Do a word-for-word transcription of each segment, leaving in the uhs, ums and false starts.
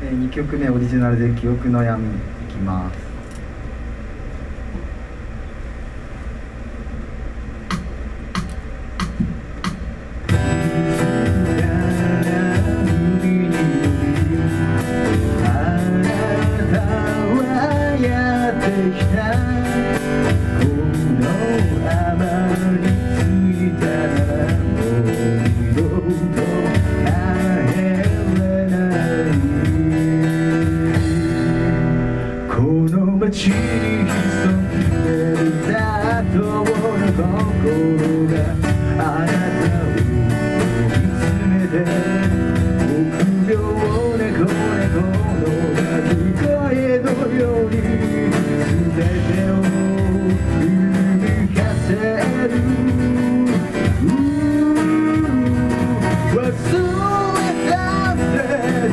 ー、にきょくめオリジナルで記憶の闇いきます。 街に潜んでる雑踏の心があなたを見つめて臆病猫猫の鳴き声のように全てを響かせる忘れたってて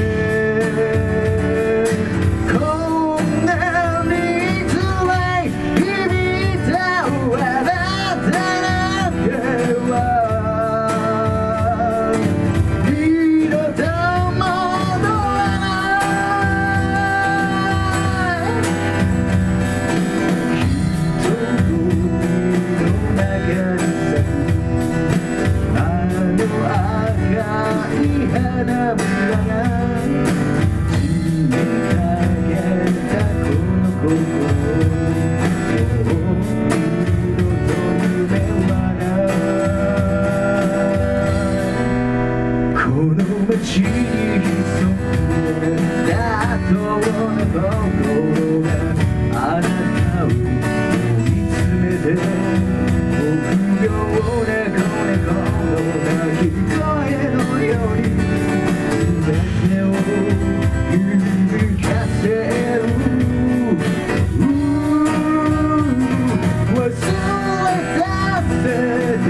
街に潜んでた塔の心があなたを見つめて臆病猫猫の鳴き声のように全てを響かせる忘れたってて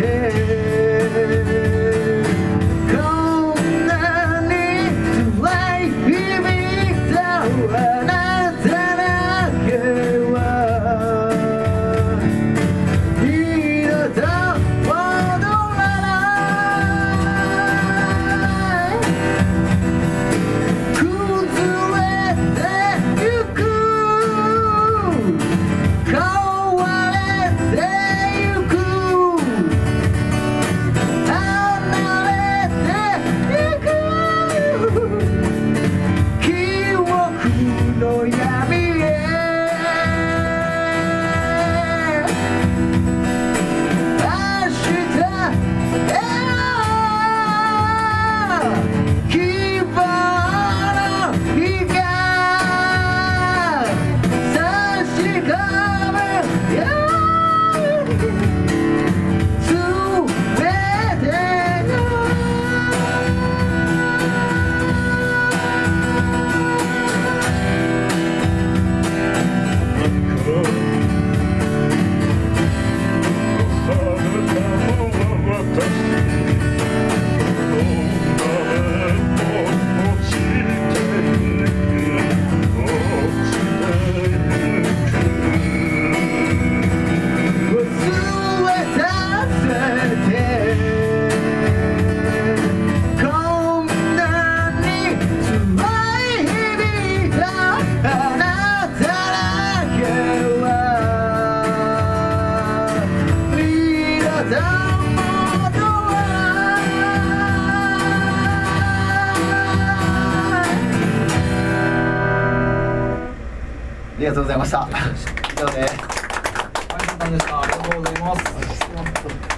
ありがとうございました。以上です。 ありがとうございました。ありがとうございます。